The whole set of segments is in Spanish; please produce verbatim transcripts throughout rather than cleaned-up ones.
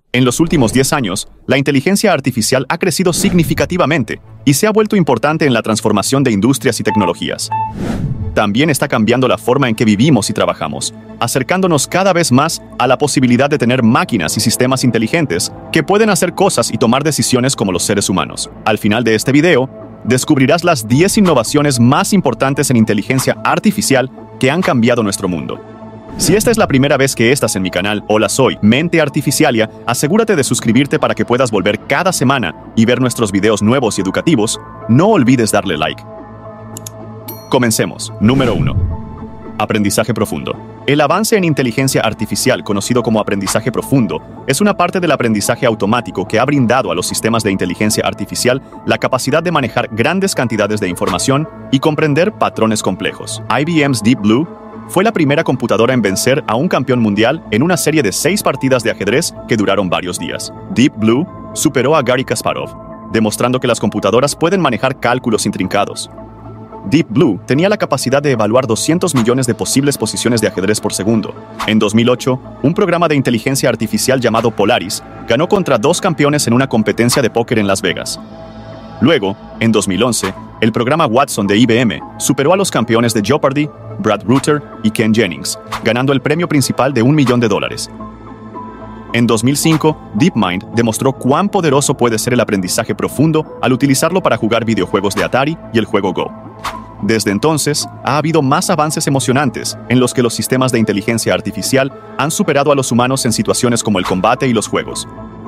En los últimos diez años, la inteligencia artificial ha crecido significativamente y se ha vuelto importante en la transformación de industrias y tecnologías. También está cambiando la forma en que vivimos y trabajamos, acercándonos cada vez más a la posibilidad de tener máquinas y sistemas inteligentes que pueden hacer cosas y tomar decisiones como los seres humanos. Al final de este video, descubrirás las diez innovaciones más importantes en inteligencia artificial que han cambiado nuestro mundo. Si esta es la primera vez que estás en mi canal, hola, soy Mente Artificialia, asegúrate de suscribirte para que puedas volver cada semana y ver nuestros videos nuevos y educativos. No olvides darle like. Comencemos. Número uno. Aprendizaje profundo. El avance en inteligencia artificial, conocido como aprendizaje profundo, es una parte del aprendizaje automático que ha brindado a los sistemas de inteligencia artificial la capacidad de manejar grandes cantidades de información y comprender patrones complejos. I B M's Deep Blue fue la primera computadora en vencer a un campeón mundial en una serie de seis partidas de ajedrez que duraron varios días. Deep Blue superó a Garry Kasparov, demostrando que las computadoras pueden manejar cálculos intrincados. Deep Blue tenía la capacidad de evaluar doscientos millones de posibles posiciones de ajedrez por segundo. En dos mil ocho, un programa de inteligencia artificial llamado Polaris ganó contra dos campeones en una competencia de póker en Las Vegas. Luego, en dos mil once, el programa Watson de I B M superó a los campeones de Jeopardy, Brad Rutter y Ken Jennings, ganando el premio principal de un millón de dólares. En dos mil cinco, DeepMind demostró cuán poderoso puede ser el aprendizaje profundo al utilizarlo para jugar videojuegos de Atari y el juego Go. Desde entonces, ha habido más avances emocionantes en los que los sistemas de inteligencia artificial han superado a los humanos en situaciones como el combate y los juegos,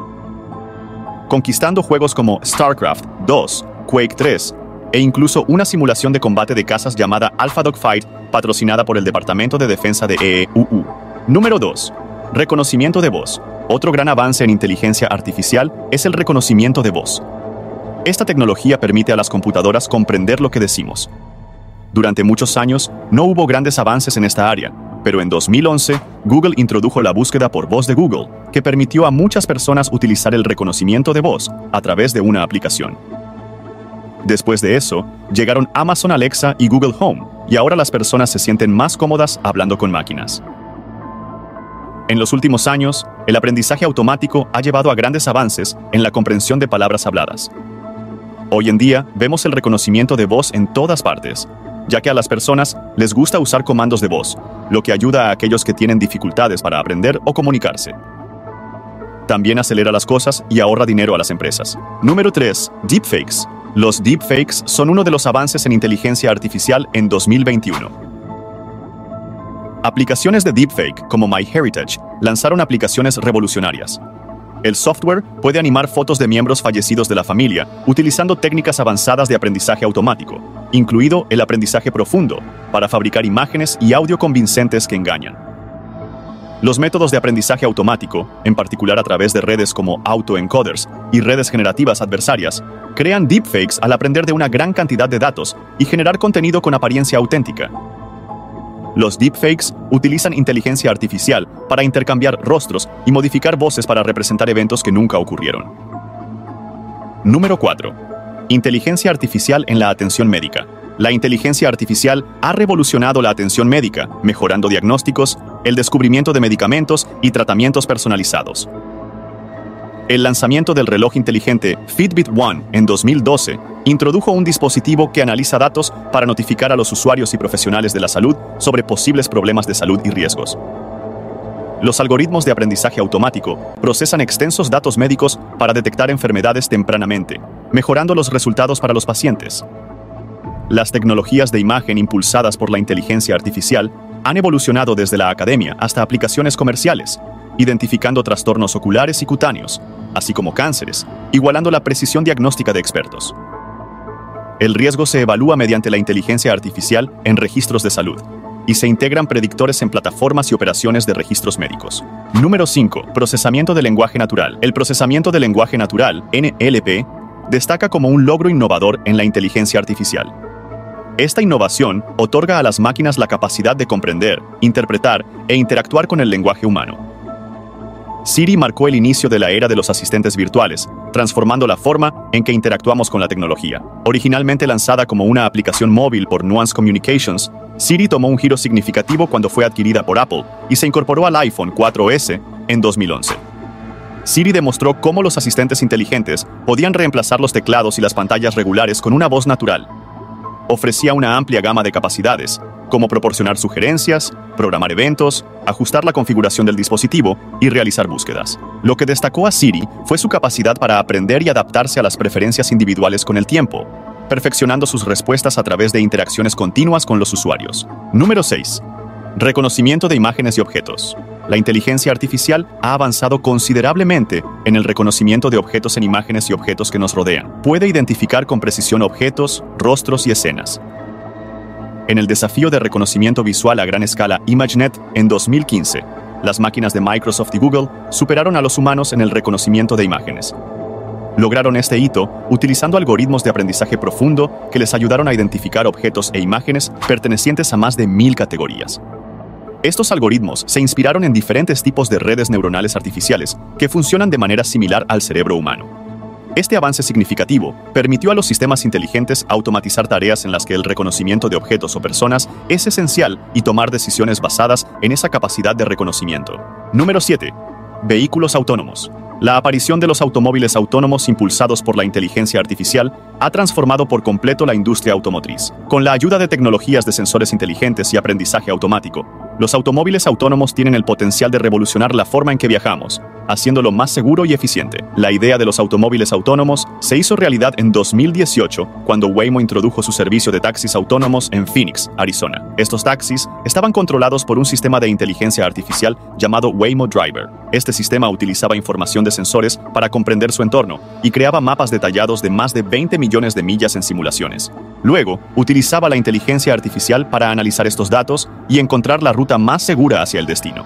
conquistando juegos como StarCraft dos, Quake tres, e incluso una simulación de combate de cazas llamada Alpha Dogfight, patrocinada por el Departamento de Defensa de E E U U. Número dos. Reconocimiento de voz. Otro gran avance en inteligencia artificial es el reconocimiento de voz. Esta tecnología permite a las computadoras comprender lo que decimos. Durante muchos años, no hubo grandes avances en esta área, pero en dos mil once, Google introdujo la búsqueda por voz de Google, que permitió a muchas personas utilizar el reconocimiento de voz a través de una aplicación. Después de eso, llegaron Amazon Alexa y Google Home, y ahora las personas se sienten más cómodas hablando con máquinas. En los últimos años, el aprendizaje automático ha llevado a grandes avances en la comprensión de palabras habladas. Hoy en día, vemos el reconocimiento de voz en todas partes, ya que a las personas les gusta usar comandos de voz, lo que ayuda a aquellos que tienen dificultades para aprender o comunicarse. También acelera las cosas y ahorra dinero a las empresas. Número tres. Deepfakes. Los deepfakes son uno de los avances en inteligencia artificial en dos mil veintiuno. Aplicaciones de deepfake como MyHeritage lanzaron aplicaciones revolucionarias. El software puede animar fotos de miembros fallecidos de la familia utilizando técnicas avanzadas de aprendizaje automático, incluido el aprendizaje profundo, para fabricar imágenes y audio convincentes que engañan. Los métodos de aprendizaje automático, en particular a través de redes como autoencoders y redes generativas adversarias, crean deepfakes al aprender de una gran cantidad de datos y generar contenido con apariencia auténtica. Los deepfakes utilizan inteligencia artificial para intercambiar rostros y modificar voces para representar eventos que nunca ocurrieron. Número cuatro. Inteligencia artificial en la atención médica. La inteligencia artificial ha revolucionado la atención médica, mejorando diagnósticos, el descubrimiento de medicamentos y tratamientos personalizados. El lanzamiento del reloj inteligente Fitbit One en dos mil doce introdujo un dispositivo que analiza datos para notificar a los usuarios y profesionales de la salud sobre posibles problemas de salud y riesgos. Los algoritmos de aprendizaje automático procesan extensos datos médicos para detectar enfermedades tempranamente, mejorando los resultados para los pacientes. Las tecnologías de imagen impulsadas por la inteligencia artificial han evolucionado desde la academia hasta aplicaciones comerciales, identificando trastornos oculares y cutáneos, así como cánceres, igualando la precisión diagnóstica de expertos. El riesgo se evalúa mediante la inteligencia artificial en registros de salud, y se integran predictores en plataformas y operaciones de registros médicos. Número cinco. Procesamiento de lenguaje natural. El procesamiento de lenguaje natural, N L P, destaca como un logro innovador en la inteligencia artificial. Esta innovación otorga a las máquinas la capacidad de comprender, interpretar e interactuar con el lenguaje humano. Siri marcó el inicio de la era de los asistentes virtuales, transformando la forma en que interactuamos con la tecnología. Originalmente lanzada como una aplicación móvil por Nuance Communications, Siri tomó un giro significativo cuando fue adquirida por Apple y se incorporó al iPhone cuatro ese en dos mil once. Siri demostró cómo los asistentes inteligentes podían reemplazar los teclados y las pantallas regulares con una voz natural. Ofrecía una amplia gama de capacidades, como proporcionar sugerencias, programar eventos, ajustar la configuración del dispositivo y realizar búsquedas. Lo que destacó a Siri fue su capacidad para aprender y adaptarse a las preferencias individuales con el tiempo, perfeccionando sus respuestas a través de interacciones continuas con los usuarios. Número seis. Reconocimiento de imágenes y objetos. La inteligencia artificial ha avanzado considerablemente en el reconocimiento de objetos en imágenes y objetos que nos rodean. Puede identificar con precisión objetos, rostros y escenas. En el desafío de reconocimiento visual a gran escala ImageNet en dos mil quince, las máquinas de Microsoft y Google superaron a los humanos en el reconocimiento de imágenes. Lograron este hito utilizando algoritmos de aprendizaje profundo que les ayudaron a identificar objetos e imágenes pertenecientes a más de mil categorías. Estos algoritmos se inspiraron en diferentes tipos de redes neuronales artificiales que funcionan de manera similar al cerebro humano. Este avance significativo permitió a los sistemas inteligentes automatizar tareas en las que el reconocimiento de objetos o personas es esencial y tomar decisiones basadas en esa capacidad de reconocimiento. Número siete. Vehículos autónomos. La aparición de los automóviles autónomos impulsados por la inteligencia artificial ha transformado por completo la industria automotriz. Con la ayuda de tecnologías de sensores inteligentes y aprendizaje automático, los automóviles autónomos tienen el potencial de revolucionar la forma en que viajamos, haciéndolo más seguro y eficiente. La idea de los automóviles autónomos se hizo realidad en dos mil dieciocho, cuando Waymo introdujo su servicio de taxis autónomos en Phoenix, Arizona. Estos taxis estaban controlados por un sistema de inteligencia artificial llamado Waymo Driver. Este sistema utilizaba información de sensores para comprender su entorno y creaba mapas detallados de más de veinte millones de millas en simulaciones. Luego, utilizaba la inteligencia artificial para analizar estos datos y encontrar la ruta más segura hacia el destino.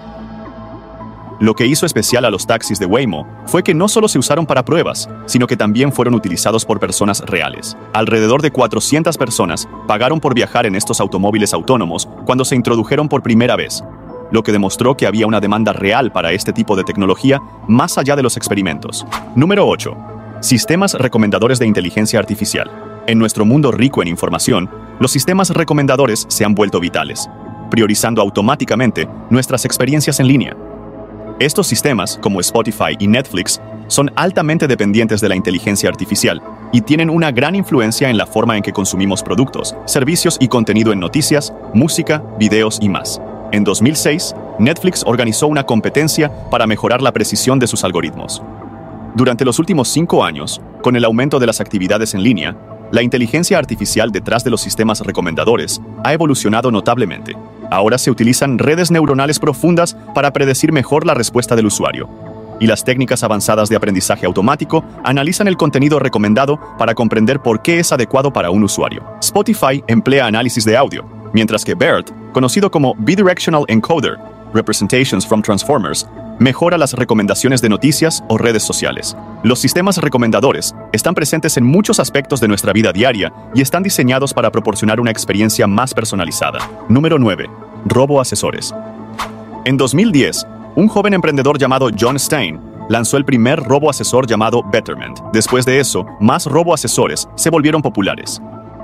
Lo que hizo especial a los taxis de Waymo fue que no solo se usaron para pruebas, sino que también fueron utilizados por personas reales. Alrededor de cuatrocientas personas pagaron por viajar en estos automóviles autónomos cuando se introdujeron por primera vez, lo que demostró que había una demanda real para este tipo de tecnología más allá de los experimentos. Número ocho. Sistemas recomendadores de inteligencia artificial. En nuestro mundo rico en información, los sistemas recomendadores se han vuelto vitales, priorizando automáticamente nuestras experiencias en línea. Estos sistemas, como Spotify y Netflix, son altamente dependientes de la inteligencia artificial y tienen una gran influencia en la forma en que consumimos productos, servicios y contenido en noticias, música, videos y más. En dos mil seis, Netflix organizó una competencia para mejorar la precisión de sus algoritmos. Durante los últimos cinco años, con el aumento de las actividades en línea, la inteligencia artificial detrás de los sistemas recomendadores ha evolucionado notablemente. Ahora se utilizan redes neuronales profundas para predecir mejor la respuesta del usuario. Y las técnicas avanzadas de aprendizaje automático analizan el contenido recomendado para comprender por qué es adecuado para un usuario. Spotify emplea análisis de audio, mientras que BERT, conocido como Bidirectional Encoder, Representations from Transformers, mejora las recomendaciones de noticias o redes sociales. Los sistemas recomendadores están presentes en muchos aspectos de nuestra vida diaria y están diseñados para proporcionar una experiencia más personalizada. Número nueve. Robo-asesores. En dos mil diez, un joven emprendedor llamado John Stein lanzó el primer robo-asesor llamado Betterment. Después de eso, más robo-asesores se volvieron populares.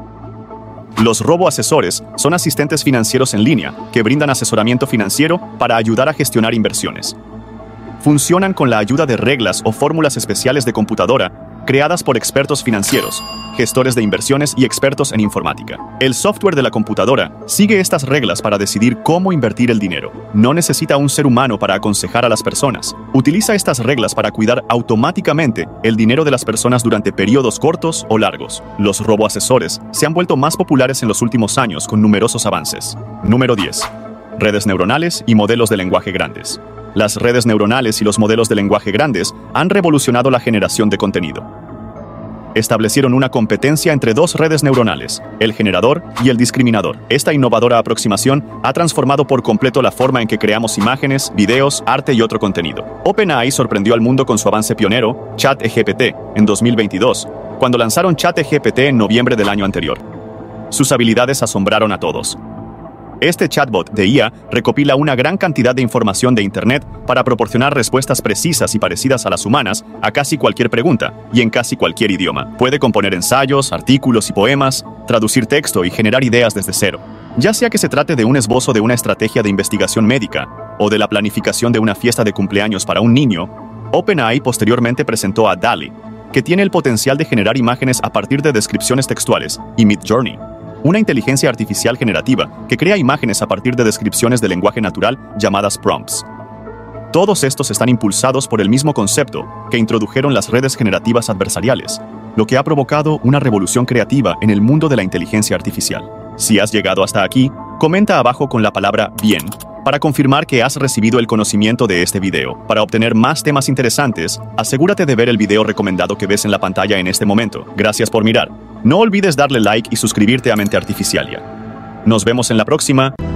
Los robo-asesores son asistentes financieros en línea que brindan asesoramiento financiero para ayudar a gestionar inversiones. Funcionan con la ayuda de reglas o fórmulas especiales de computadora creadas por expertos financieros, gestores de inversiones y expertos en informática. El software de la computadora sigue estas reglas para decidir cómo invertir el dinero. No necesita un ser humano para aconsejar a las personas. Utiliza estas reglas para cuidar automáticamente el dinero de las personas durante periodos cortos o largos. Los roboasesores se han vuelto más populares en los últimos años con numerosos avances. Número diez. Redes neuronales y modelos de lenguaje grandes. Las redes neuronales y los modelos de lenguaje grandes han revolucionado la generación de contenido. Establecieron una competencia entre dos redes neuronales, el generador y el discriminador. Esta innovadora aproximación ha transformado por completo la forma en que creamos imágenes, videos, arte y otro contenido. OpenAI sorprendió al mundo con su avance pionero, ChatGPT, en dos mil veintidós, cuando lanzaron ChatGPT en noviembre del año anterior. Sus habilidades asombraron a todos. Este chatbot de I A recopila una gran cantidad de información de Internet para proporcionar respuestas precisas y parecidas a las humanas a casi cualquier pregunta y en casi cualquier idioma. Puede componer ensayos, artículos y poemas, traducir texto y generar ideas desde cero. Ya sea que se trate de un esbozo de una estrategia de investigación médica o de la planificación de una fiesta de cumpleaños para un niño, OpenAI posteriormente presentó a DALL-E, que tiene el potencial de generar imágenes a partir de descripciones textuales, y Midjourney, una inteligencia artificial generativa que crea imágenes a partir de descripciones de lenguaje natural llamadas prompts. Todos estos están impulsados por el mismo concepto que introdujeron las redes generativas adversariales, lo que ha provocado una revolución creativa en el mundo de la inteligencia artificial. Si has llegado hasta aquí, comenta abajo con la palabra bien para confirmar que has recibido el conocimiento de este video. Para obtener más temas interesantes, asegúrate de ver el video recomendado que ves en la pantalla en este momento. Gracias por mirar. No olvides darle like y suscribirte a Mente Artificialia. Nos vemos en la próxima.